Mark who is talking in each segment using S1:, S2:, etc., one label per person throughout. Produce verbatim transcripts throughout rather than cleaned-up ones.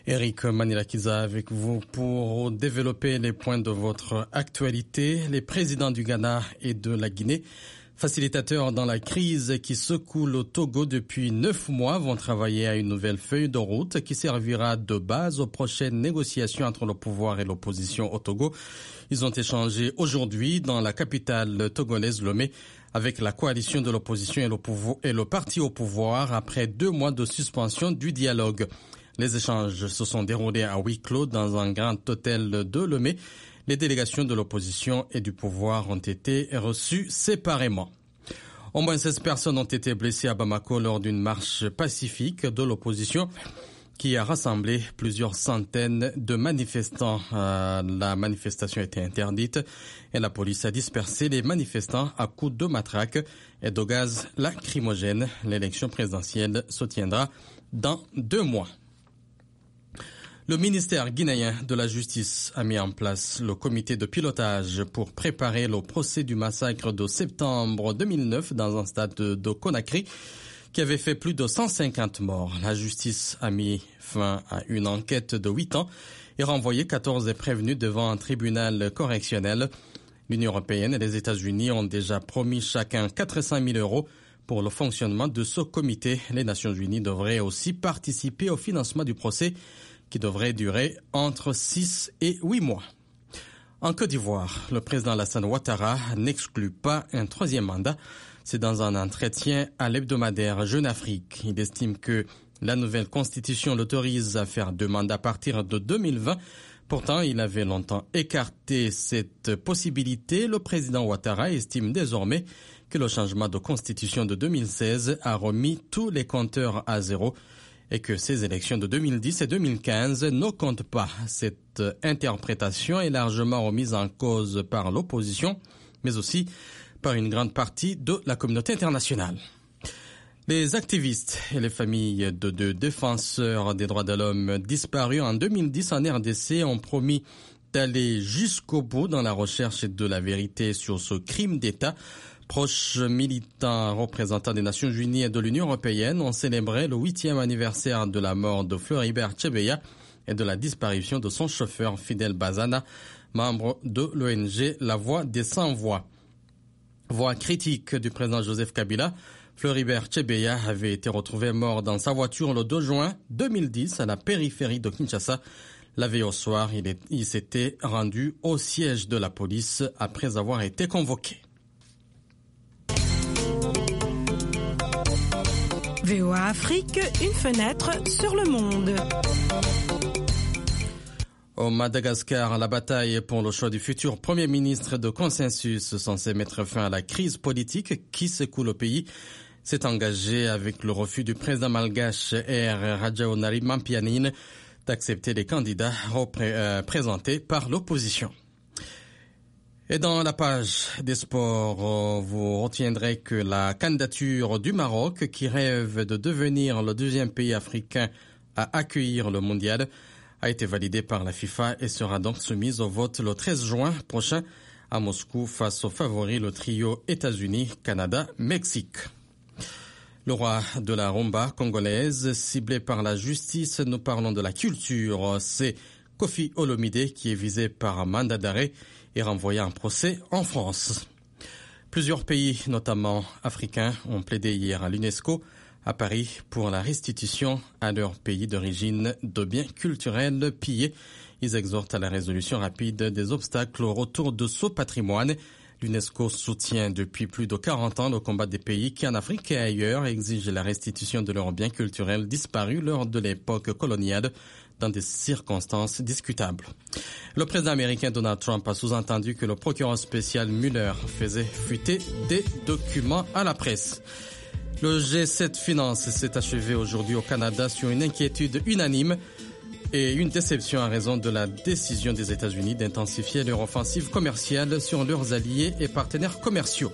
S1: Eric Manilakiza avec vous pour développer les points de votre actualité. Les présidents du Ghana et de la Guinée, facilitateurs dans la crise qui secoue le Togo depuis neuf mois, vont travailler à une nouvelle feuille de route qui servira de base aux prochaines négociations entre le pouvoir et l'opposition au Togo. Ils ont échangé aujourd'hui dans la capitale togolaise Lomé avec la coalition de l'opposition et le, pouvoir, et le parti au pouvoir après deux mois de suspension du dialogue. Les échanges se sont déroulés à huis clos dans un grand hôtel de Lomé. Les délégations de l'opposition et du pouvoir ont été reçues séparément. Au moins seize personnes ont été blessées à Bamako lors d'une marche pacifique de l'opposition qui a rassemblé plusieurs centaines de manifestants. Euh, la manifestation a été interdite et la police a dispersé les manifestants à coups de matraque et de gaz lacrymogène. L'élection présidentielle se tiendra dans deux mois. Le ministère guinéen de la Justice a mis en place le comité de pilotage pour préparer le procès du massacre de septembre deux mille neuf dans un stade de, de Conakry qui avait fait plus de cent cinquante morts. La justice a mis fin à une enquête de huit ans et renvoyé quatorze prévenus devant un tribunal correctionnel. L'Union européenne et les États-Unis ont déjà promis chacun quatre cent mille euros pour le fonctionnement de ce comité. Les Nations unies devraient aussi participer au financement du procès qui devrait durer entre six et huit mois. En Côte d'Ivoire, le président Alassane Ouattara n'exclut pas un troisième mandat. C'est dans un entretien à l'hebdomadaire Jeune Afrique. Il estime que la nouvelle constitution l'autorise à faire deux mandats à partir de deux mille vingt. Pourtant, il avait longtemps écarté cette possibilité. Le président Ouattara estime désormais que le changement de constitution de deux mille seize a remis tous les compteurs à zéro et que ces élections de deux mille dix et deux mille quinze ne comptent pas. Cette interprétation est largement remise en cause par l'opposition, mais aussi par une grande partie de la communauté internationale. Les activistes et les familles de deux défenseurs des droits de l'homme disparus en deux mille dix en R D C ont promis d'aller jusqu'au bout dans la recherche de la vérité sur ce crime d'État. Proches militants représentants des Nations Unies et de l'Union européenne ont célébré le huitième anniversaire de la mort de Floribert Chebeya et de la disparition de son chauffeur Fidel Bazana, membre de l'O N G La Voix des Sans-Voix. Voix critique du président Joseph Kabila, Floribert Chebeya avait été retrouvé mort dans sa voiture le deux juin deux mille dix à la périphérie de Kinshasa. La veille au soir, il, est, il s'était rendu au siège de la police après avoir été convoqué.
S2: V O A Afrique, une fenêtre sur le monde.
S1: Au Madagascar, la bataille pour le choix du futur Premier ministre de consensus censé mettre fin à la crise politique qui secoue le pays s'est engagée avec le refus du président malgache R. Rajaonarimampianine d'accepter les candidats repré- euh, présentés par l'opposition. Et dans la page des sports, vous retiendrez que la candidature du Maroc, qui rêve de devenir le deuxième pays africain à accueillir le mondial, a été validée par la FIFA et sera donc soumise au vote le treize juin prochain à Moscou face au favori, le trio États-Unis, Canada, Mexique. Le roi de la rumba congolaise, ciblé par la justice, nous parlons de la culture. C'est Kofi Olomide qui est visé par un mandat d'arrêt et renvoyé en procès en France. Plusieurs pays, notamment africains, ont plaidé hier à l'UNESCO à Paris pour la restitution à leur pays d'origine de biens culturels pillés. Ils exhortent à la résolution rapide des obstacles au retour de ce patrimoine. L'UNESCO soutient depuis plus de quarante ans le combat des pays qui, en Afrique et ailleurs, exigent la restitution de leurs biens culturels disparus lors de l'époque coloniale dans des circonstances discutables. Le président américain Donald Trump a sous-entendu que le procureur spécial Mueller faisait fuiter des documents à la presse. Le G sept Finance s'est achevé aujourd'hui au Canada sur une inquiétude unanime et une déception à raison de la décision des États-Unis d'intensifier leur offensive commerciale sur leurs alliés et partenaires commerciaux.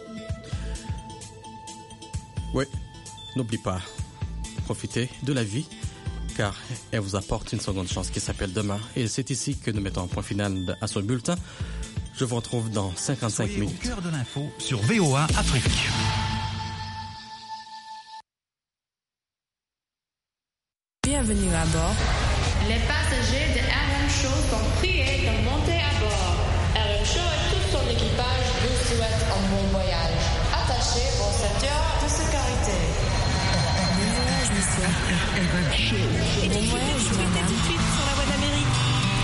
S1: Oui, n'oublie pas, profitez de la vie, car elle vous apporte une seconde chance qui s'appelle demain. Et c'est ici que nous mettons un point final à ce bulletin. Je vous retrouve dans cinquante-cinq
S3: Soyez
S1: minutes.
S3: Au cœur de l'info sur V O A Afrique.
S2: Bienvenue à bord.
S4: Les passagers de R M Show sont priés de monter à bord. R M Show et tout son équipage vous souhaitent un bon voyage. Attachez vos ceintures de sécurité.
S2: Bon voyage, monsieur. R M Show. Et bon voyage, madame. Tout de suite sur la voie d'Amérique.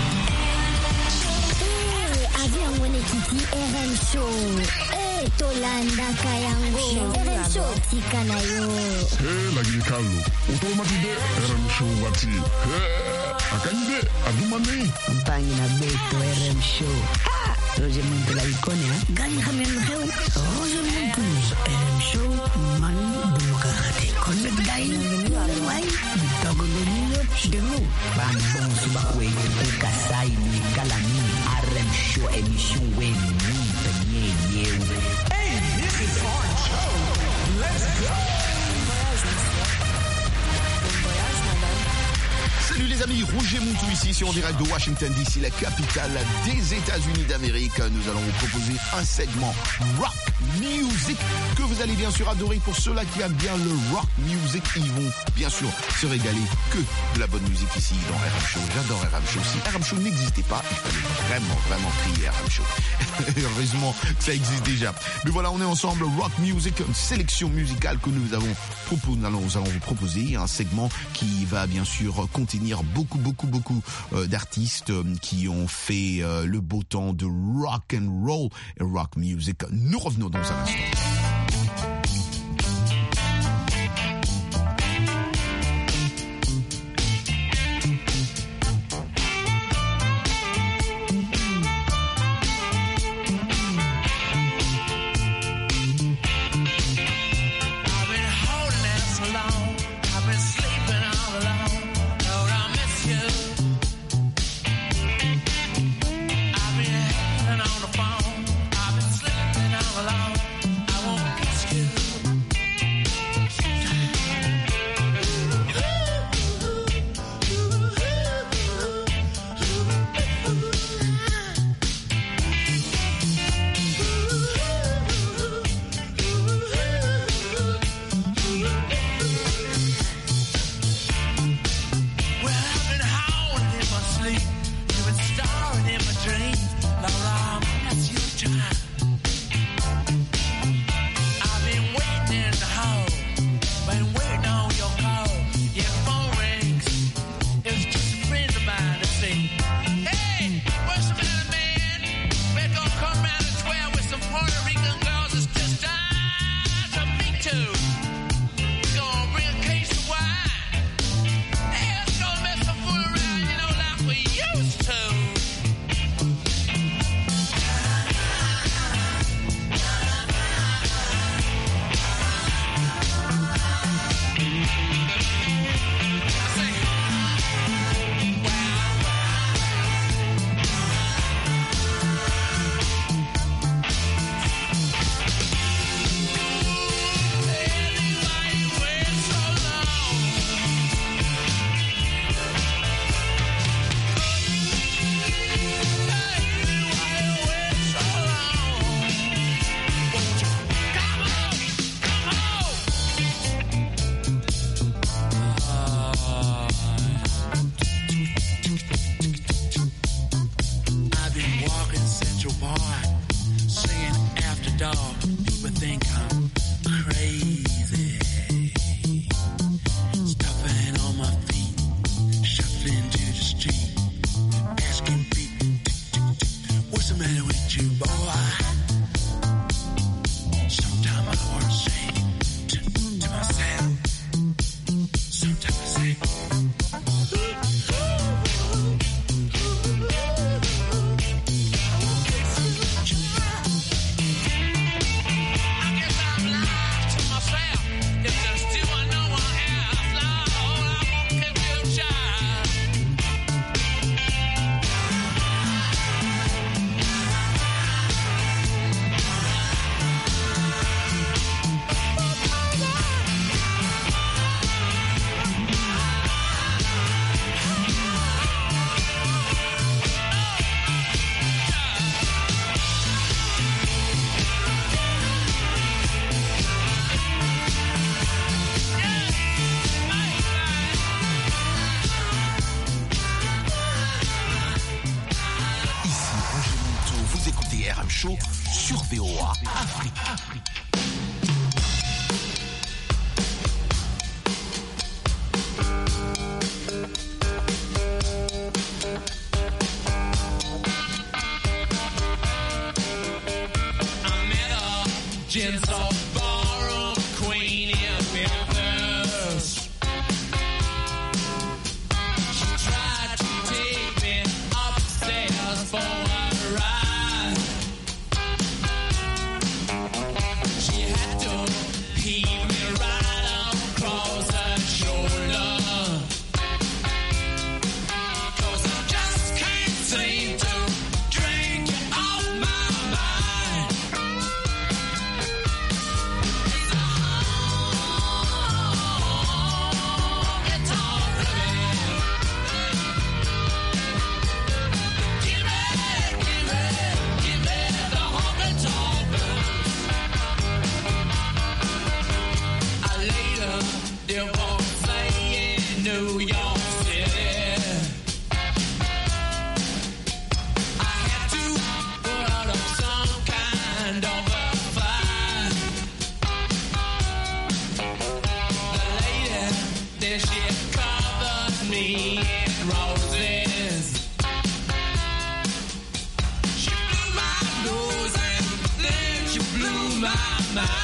S5: Avion mwenyekiti R M Show. Eh, Tolanda Kayango. R M Show tika na yo.
S6: Eh, lakini Carlo, utomatide R M Show wati. Eh, akanyide adumani.
S7: Mpangi na beto R M Show. Ah, Roger Muntu la ikone ha.
S5: Gani hamemreu. Roger Muntu.
S7: R M Show man bumukakate. Konne gai. Wai. Togo goniyo. Demu. Bambon subakwe. Kasai ni kalami. R M Show émission when we penye you.
S3: Hey, this is our show. Let's go.
S8: Salut les amis, Roger Montou ici, c'est en direct de Washington D C, la capitale des États-Unis d'Amérique. Nous allons vous proposer un segment rock music que vous allez bien sûr adorer. Pour ceux-là qui aiment bien le rock music, ils vont bien sûr se régaler que de la bonne musique ici dans R M Show. J'adore R M Show. Si R M Show n'existait pas, il fallait vraiment, vraiment prier R M Show. Heureusement que ça existe déjà. Mais voilà, on est ensemble, rock music, une sélection musicale que nous avons proposé. Nous allons, nous allons vous proposer un segment qui va bien sûr contenir beaucoup, beaucoup, beaucoup euh, d'artistes euh, qui ont fait euh, le beau temps de rock and roll et rock music. Nous revenons dans un instant.
S9: I've been sleeping all alone. I
S8: Show sur V O A Afrique.
S9: Gents all borrow queen in Memphis. She tried to take me upstairs for a ride. She had to heave me right across her shoulder. 'Cause I just can't seem to drink you off my mind. New York City. I had to put up some kind of a fight. The lady, then she covered me in roses. She blew my nose and then she blew my mind.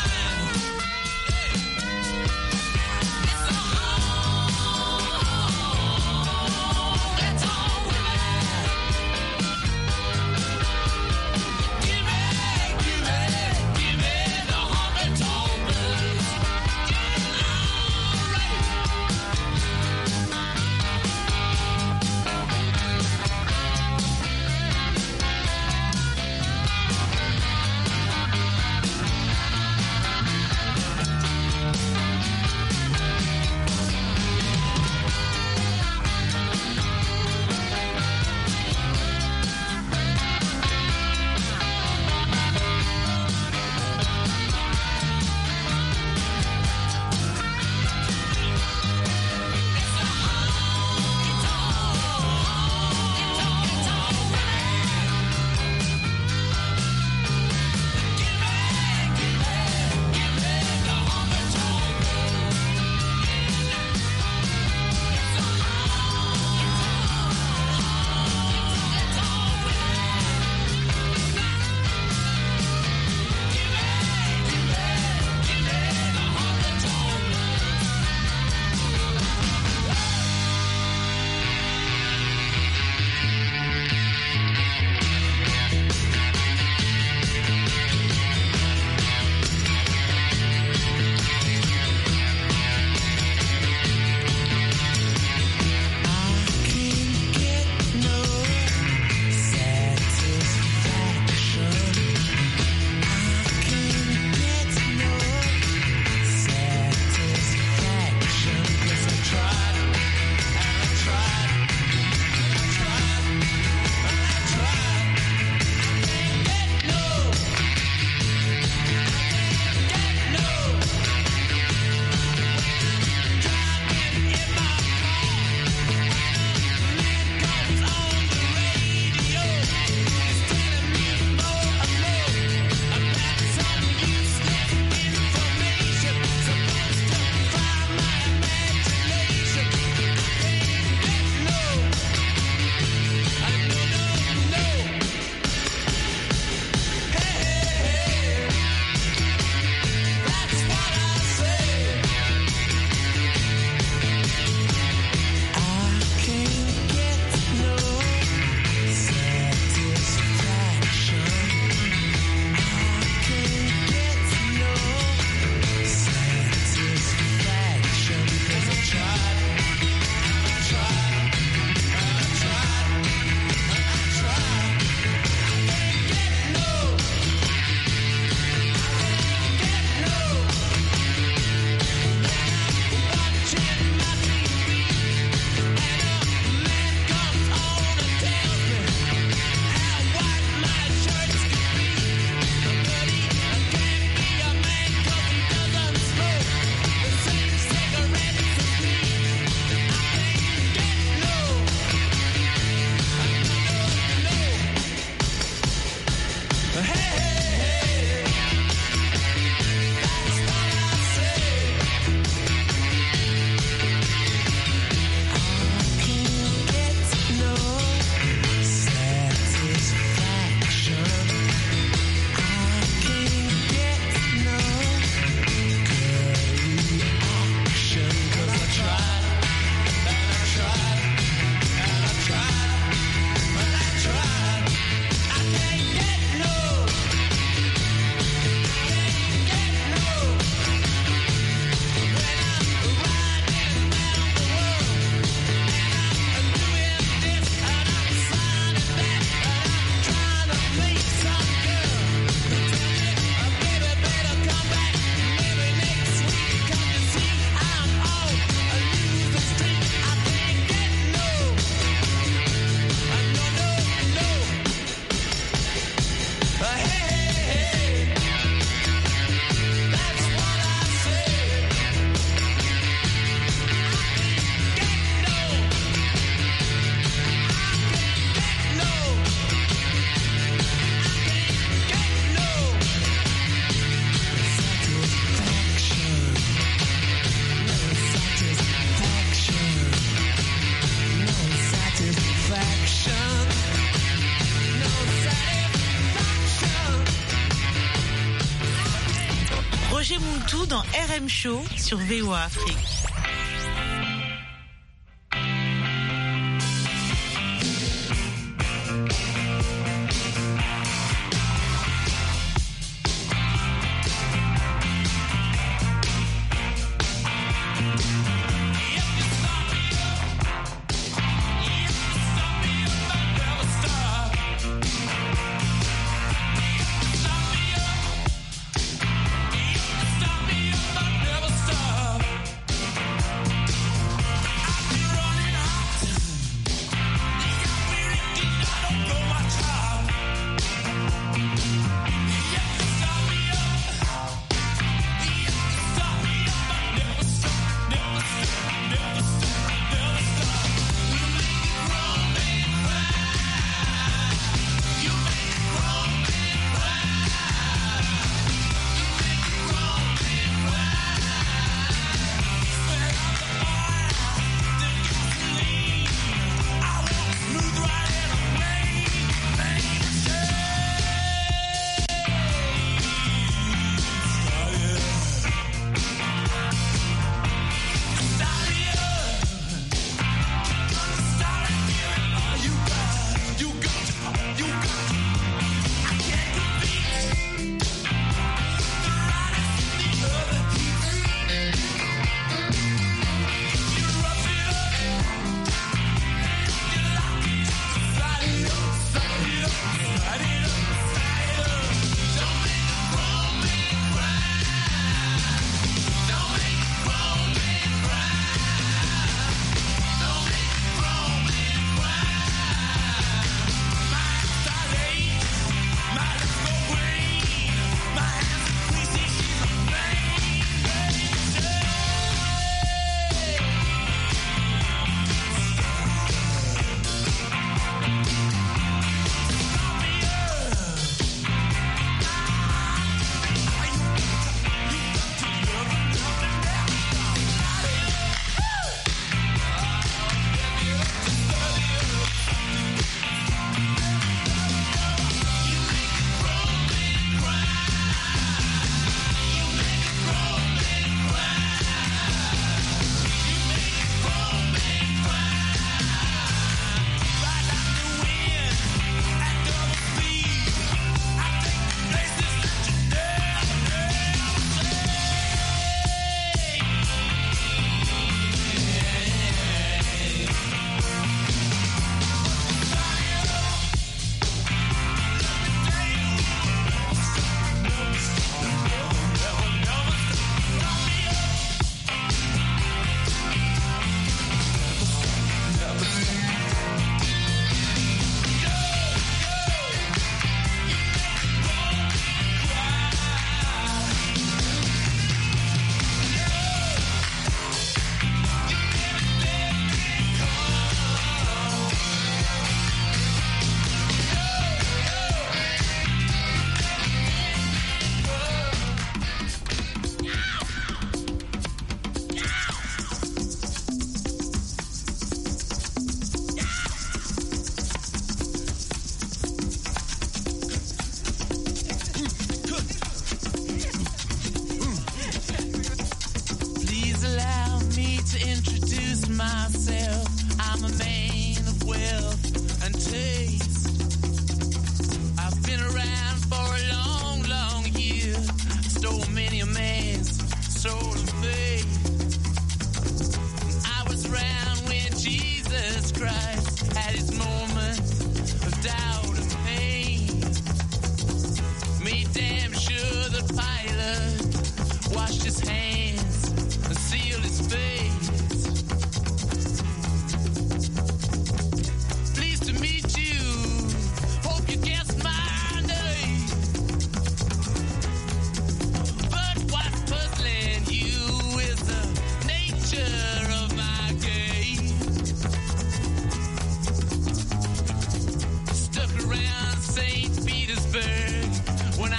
S10: Moutou dans R M Show sur V O A Afrique.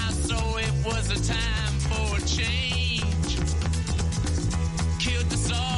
S9: was a time for a change. Killed the soul.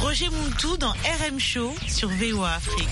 S10: Roger Muntou dans R M Show sur V O A Afrique.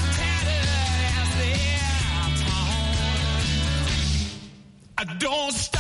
S9: Don't stop.